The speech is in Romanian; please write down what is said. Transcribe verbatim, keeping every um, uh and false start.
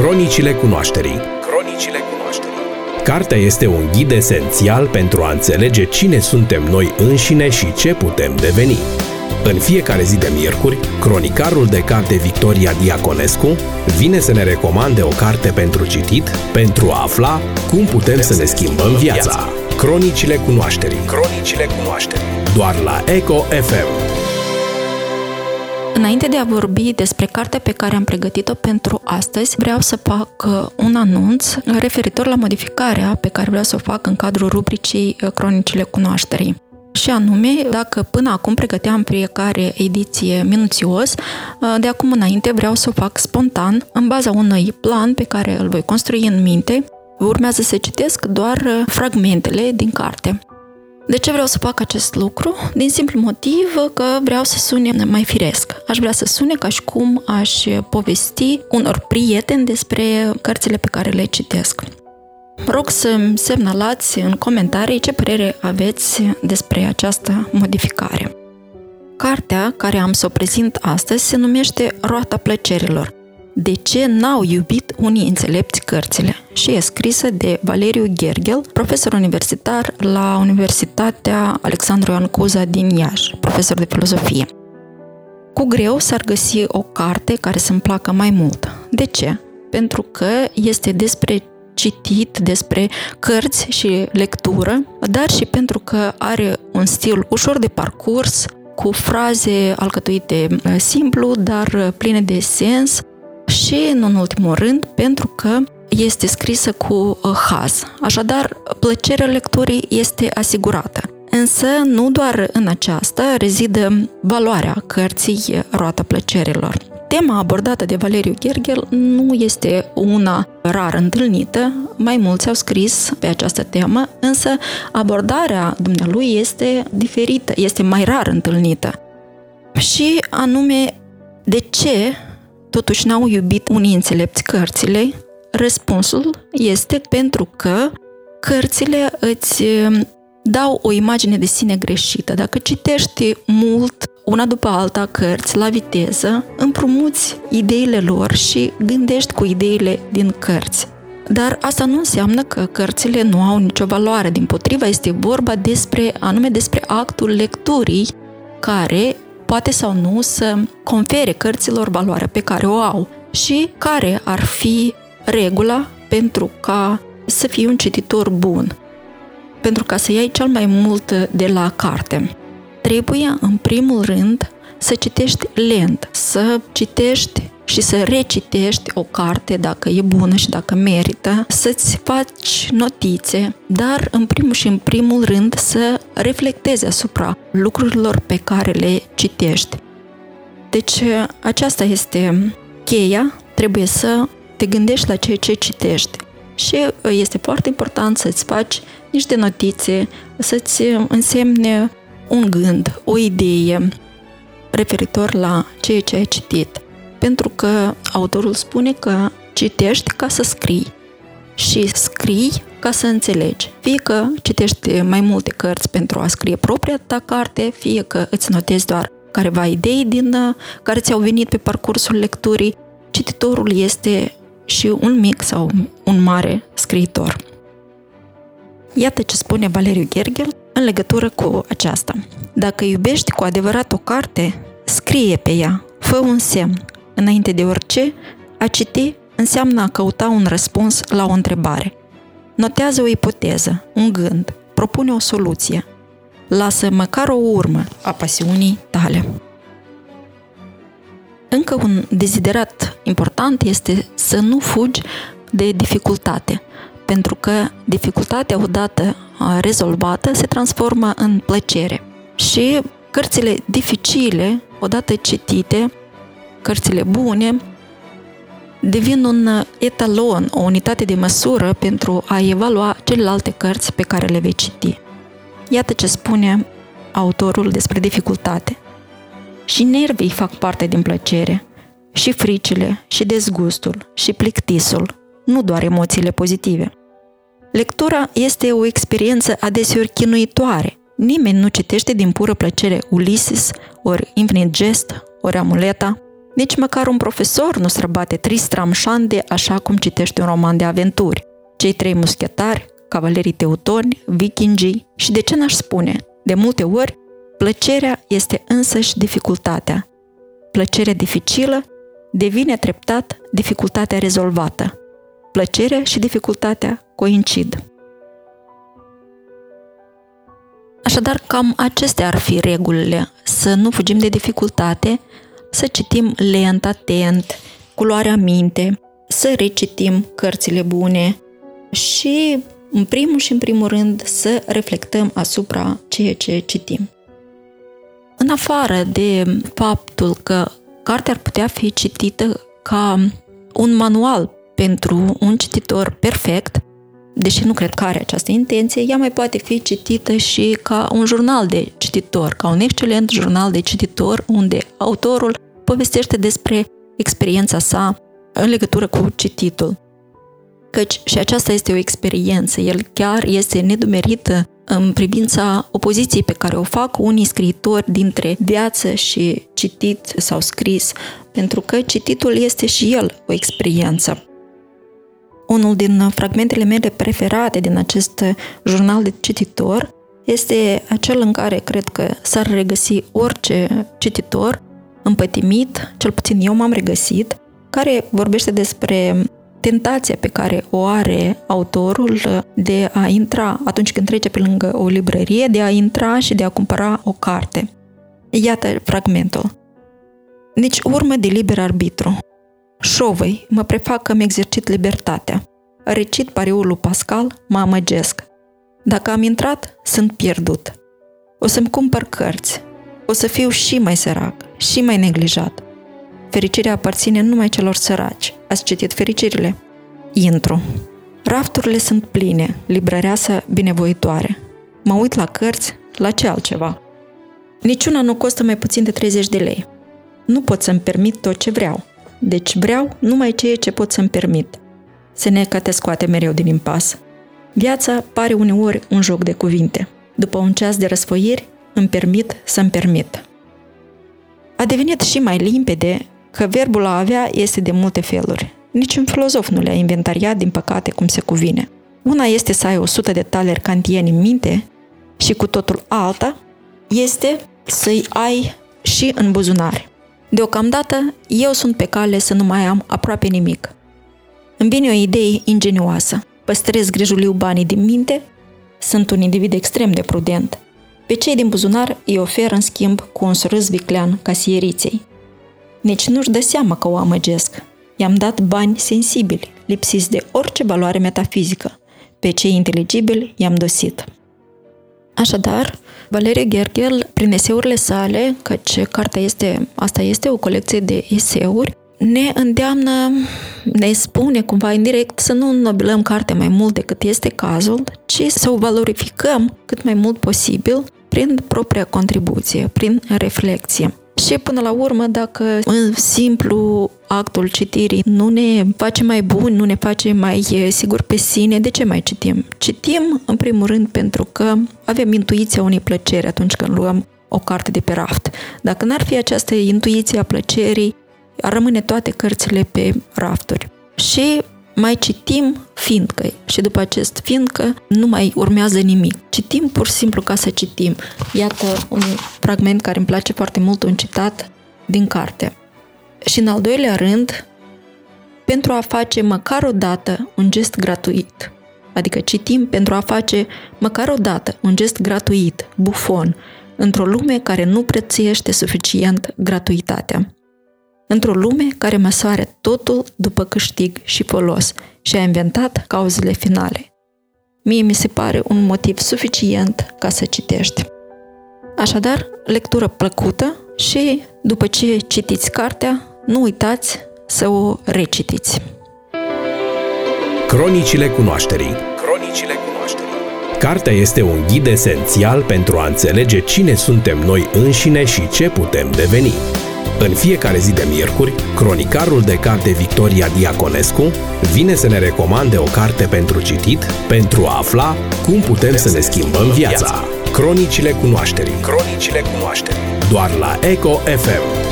Cronicile cunoașterii. Cronicile cunoașterii. Cartea este un ghid esențial pentru a înțelege cine suntem noi înșine și ce putem deveni. În fiecare zi de miercuri, cronicarul de carte Victoria Diaconescu vine să ne recomande o carte pentru citit, pentru a afla cum putem să ne schimbăm viața. Cronicile cunoașterii. Cronicile cunoașterii. Doar la Eco F M. Înainte de a vorbi despre cartea pe care am pregătit-o pentru astăzi, vreau să fac un anunț referitor la modificarea pe care vreau să o fac în cadrul rubricii Cronicile cunoașterii. Și anume, dacă până acum pregăteam fiecare ediție minuțios, de acum înainte vreau să o fac spontan, în baza unui plan pe care îl voi construi în minte. Urmează să citesc doar fragmentele din carte. De ce vreau să fac acest lucru? Din simplu motiv că vreau să sune mai firesc. Aș vrea să sune ca și cum aș povesti unor prieteni despre cărțile pe care le citesc. Rog să-mi semnalați în comentarii ce părere aveți despre această modificare. Cartea care am să o prezint astăzi se numește Roata plăcerilor. De ce n-au iubit unii înțelepți cărțile? Și e scrisă de Valeriu Gherghel, profesor universitar la Universitatea Alexandru Ioan Cuza din Iași, profesor de filozofie. Cu greu s-ar găsi o carte care să-mi placă mai mult. De ce? Pentru că este despre citit, despre cărți și lectură, dar și pentru că are un stil ușor de parcurs, cu fraze alcătuite simplu, dar pline de sens, și, în ultimul rând, pentru că este scrisă cu haz. Așadar, plăcerea lecturii este asigurată. Însă, nu doar în aceasta rezidă valoarea cărții Roata plăcerilor. Tema abordată de Valeriu Gherghel nu este una rar întâlnită, mai mulți au scris pe această temă, însă abordarea dumnealui este diferită, este mai rar întâlnită. Și anume, de ce totuși n-au iubit unii înțelepți cărțile? Răspunsul este pentru că cărțile îți dau o imagine de sine greșită. Dacă citești mult, una după alta, cărți la viteză, împrumuți ideile lor și gândești cu ideile din cărți. Dar asta nu înseamnă că cărțile nu au nicio valoare. Dimpotrivă, este vorba despre, anume despre actul lecturii care poate sau nu să confere cărților valoarea pe care o au. Și care ar fi regula pentru ca să fii un cititor bun? Pentru ca să iei cel mai mult de la carte, trebuie, în primul rând, să citești lent, să citești și să recitești o carte dacă e bună și dacă merită, să-ți faci notițe, dar, în primul și în primul rând, să reflectezi asupra lucrurilor pe care le citești. Deci, aceasta este cheia, trebuie să te gândești la ceea ce citești. Și este foarte important să-ți faci niște notițe, să-ți însemne un gând, o idee referitor la ceea ce ai citit. Pentru că autorul spune că citești ca să scrii și scrii ca să înțelegi. Fie că citești mai multe cărți pentru a scrie propria ta carte, fie că îți notezi doar careva idei din care ți-au venit pe parcursul lecturii, cititorul este și un mic sau un mare scriitor. Iată ce spune Valeriu Gherghel în legătură cu aceasta. Dacă iubești cu adevărat o carte, scrie pe ea, fă un semn. Înainte de orice, a citi înseamnă a căuta un răspuns la o întrebare. Notează o ipoteză, un gând, propune o soluție. Lasă măcar o urmă a pasiunii tale. Încă un deziderat important este să nu fugi de dificultate, pentru că dificultatea odată rezolvată se transformă în plăcere. Și cărțile dificile, odată citite, cărțile bune, devin un etalon, o unitate de măsură pentru a evalua celelalte cărți pe care le vei citi. Iată ce spune autorul despre dificultate. Și nervii fac parte din plăcere, și fricile, și dezgustul, și plictisul, nu doar emoțiile pozitive. Lectura este o experiență adeseori chinuitoare. Nimeni nu citește din pură plăcere Ulises, ori Infinite Jest, ori Amuleta. Nici măcar un profesor nu străbate Tristram Shandy așa cum citește un roman de aventuri. Cei trei muschetari, cavalerii teutoni, vikingii și, de ce n-aș spune, de multe ori, plăcerea este însăși dificultatea. Plăcerea dificilă devine treptat dificultatea rezolvată. Plăcerea și dificultatea coincid. Așadar, cam acestea ar fi regulile. Să nu fugim de dificultate, să citim lent, atent, cu luarea minte, să recitim cărțile bune și, în primul și în primul rând, să reflectăm asupra ceea ce citim. În afară de faptul că cartea ar putea fi citită ca un manual pentru un cititor perfect, deși nu cred că are această intenție, ea mai poate fi citită și ca un jurnal de cititor, ca un excelent jurnal de cititor, unde autorul povestește despre experiența sa în legătură cu cititul. Căci și aceasta este o experiență, el chiar este nedumerită în privința opoziției pe care o fac unii scriitori dintre viață și citit sau scris, pentru că cititul este și el o experiență. Unul din fragmentele mele preferate din acest jurnal de cititor este acel în care cred că s-ar regăsi orice cititor împătimit, cel puțin eu m-am regăsit, care vorbește despre tentația pe care o are autorul de a intra, atunci când trece pe lângă o librărie, de a intra și de a cumpăra o carte. Iată fragmentul. Nici urmă de liber arbitru. Șovăi, mă prefac că-mi exercit libertatea. Recit pariul lui Pascal, mă amăgesc. Dacă am intrat, sunt pierdut. O să-mi cumpăr cărți. O să fiu și mai sărac, și mai neglijat. Fericirea aparține numai celor săraci. Ați citit Fericirile? Intru. Rafturile sunt pline, librăreasă binevoitoare. Mă uit la cărți, la ce altceva. Niciuna nu costă mai puțin de treizeci de lei. Nu pot să-mi permit tot ce vreau. Deci vreau numai ceea ce pot să-mi permit. Seneca te scoate mereu din impas. Viața pare uneori un joc de cuvinte. După un ceas de răsfoiri, îmi permit să-mi permit. A devenit și mai limpede că verbul a avea este de multe feluri. Niciun filozof nu le-a inventariat, din păcate, cum se cuvine. Una este să ai o sută de taleri kantieni în minte și cu totul alta este să-i ai și în buzunar. Deocamdată, eu sunt pe cale să nu mai am aproape nimic. Îmi vine o idee ingenioasă. Păstrez grijuliu banii din minte, sunt un individ extrem de prudent. Pe cei din buzunar îi ofer în schimb cu un surâs viclean casieriței. Nici nu-și dă seama că o amăgesc. I-am dat bani sensibili, lipsiți de orice valoare metafizică. Pe cei inteligibili i-am dosit. Așadar, Valeriu Gherghel, prin eseurile sale, căci cartea este, asta este o colecție de eseuri, ne îndeamnă, ne spune cumva indirect să nu înnobilăm cartea mai mult decât este cazul, ci să o valorificăm cât mai mult posibil prin propria contribuție, prin reflexie. Și până la urmă, dacă în simplu actul citirii nu ne face mai buni, nu ne face mai sigur pe sine, de ce mai citim? Citim, în primul rând, pentru că avem intuiția unei plăceri atunci când luăm o carte de pe raft. Dacă n-ar fi această intuiție a plăcerii, ar rămâne toate cărțile pe rafturi. Și mai citim fiindcă, și după acest fiindcă nu mai urmează nimic. Citim pur și simplu ca să citim. Iată un fragment care îmi place foarte mult, un citat din carte. Și în al doilea rând, pentru a face măcar o dată un gest gratuit. Adică citim pentru a face măcar o dată un gest gratuit, bufon, într-o lume care nu prețuiește suficient gratuitatea. Într-o lume care măsoară totul după câștig și folos și a inventat cauzele finale. Mie mi se pare un motiv suficient ca să citești. Așadar, lectură plăcută și, după ce citiți cartea, nu uitați să o recitiți. Cronicile cunoașterii. Cronicile cunoașterii. Cartea este un ghid esențial pentru a înțelege cine suntem noi înșine și ce putem deveni. În fiecare zi de miercuri, cronicarul de carte Victoria Diaconescu vine să ne recomande o carte pentru citit, pentru a afla cum putem să ne schimbăm viața. Cronicile cunoașterii. Cronicile cunoașterii. Doar la Eco F M.